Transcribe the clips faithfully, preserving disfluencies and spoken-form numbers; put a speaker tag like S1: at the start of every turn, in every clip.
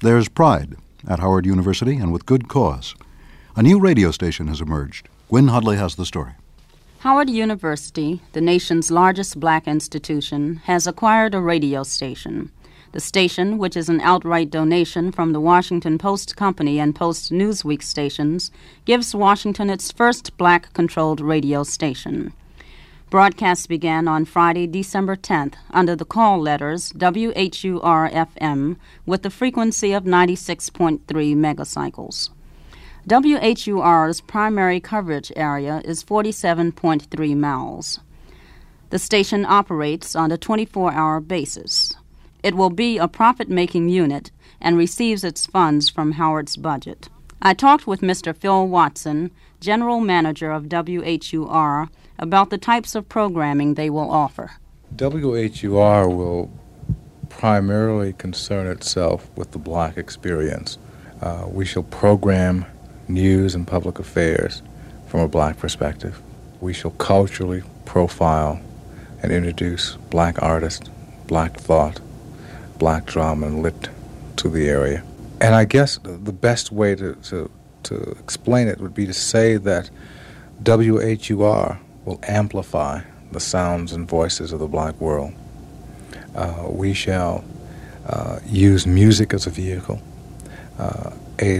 S1: There's pride at Howard University, and with good cause. A new radio station has emerged. Gwen Hudley has the story.
S2: Howard University, the nation's largest black institution, has acquired a radio station. The station, which is an outright donation from the Washington Post Company and Post Newsweek stations, gives Washington its first black-controlled radio station. Broadcasts began on Friday, December tenth, under the call letters W H U R F M with the frequency of ninety-six point three megacycles. W H U R's primary coverage area is forty-seven point three miles. The station operates on a twenty-four hour basis. It will be a profit-making unit and receives its funds from Howard's budget. I talked with Mister Phil Watson, General Manager of W H U R, about the types of programming they will offer.
S3: W H U R will primarily concern itself with the black experience. Uh, we shall program news and public affairs from a black perspective. We shall culturally profile and introduce black artists, black thought, black drama and lit to the area. And I guess the best way to, to, to explain it would be to say that W H U R will amplify the sounds and voices of the black world. Uh, we shall uh, use music as a vehicle, uh, a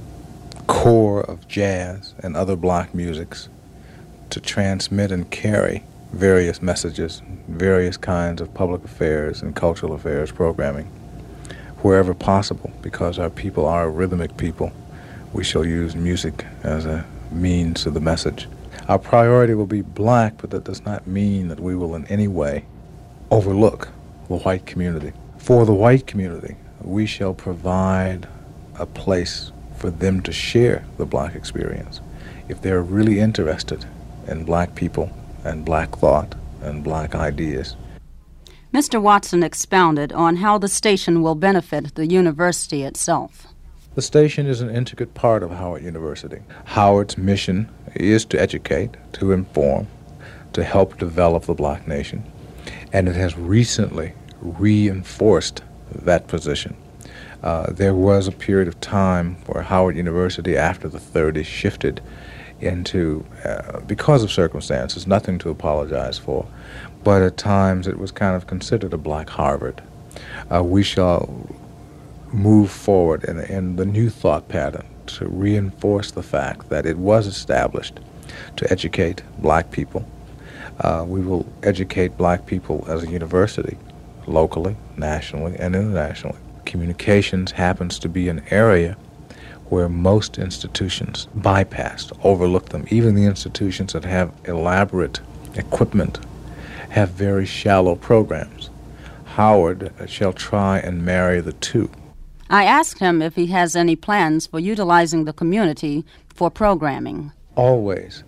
S3: core of jazz and other black musics to transmit and carry various messages, various kinds of public affairs and cultural affairs programming. Wherever possible, because our people are a rhythmic people, we shall use music as a means to the message. Our priority will be black, but that does not mean that we will in any way overlook the white community. For the white community, we shall provide a place for them to share the black experience. If they're really interested in black people and black thought and black ideas.
S2: Mister Watson expounded on how the station will benefit the university itself.
S3: The station is an intricate part of Howard University. Howard's mission is to educate, to inform, to help develop the black nation, and it has recently reinforced that position. Uh, there was a period of time where Howard University, after the thirties, shifted into, uh, because of circumstances, nothing to apologize for, but at times it was kind of considered a black Harvard. Uh, we shall move forward in, in the new thought pattern to reinforce the fact that it was established to educate black people. Uh, we will educate black people as a university, locally, nationally, and internationally. Communications happens to be an area where most institutions bypass, overlook them. Even the institutions that have elaborate equipment have very shallow programs. Howard shall try and marry the two.
S2: I asked him if he has any plans for utilizing the community for programming.
S3: Always.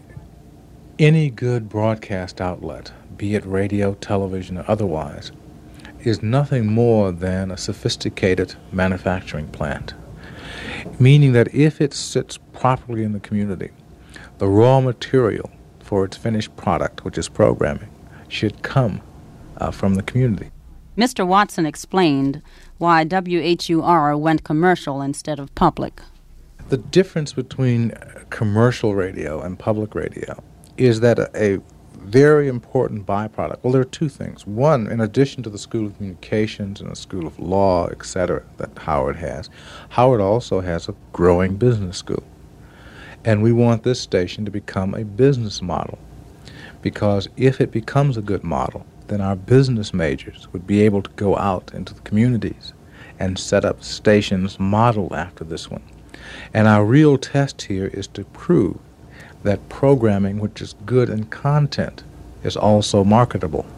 S3: Any good broadcast outlet, be it radio, television, or otherwise, is nothing more than a sophisticated manufacturing plant. Meaning that if it sits properly in the community, the raw material for its finished product, which is programming, should come uh, from the community.
S2: Mister Watson explained why W H U R went commercial instead of public.
S3: The difference between commercial radio and public radio is that a, a very important byproduct, well, there are two things. One, in addition to the School of Communications and the School of Law, et cetera, that Howard has, Howard also has a growing business school. And we want this station to become a business model, because if it becomes a good model, then our business majors would be able to go out into the communities and set up stations modeled after this one. And our real test here is to prove that programming which is good in content is also marketable.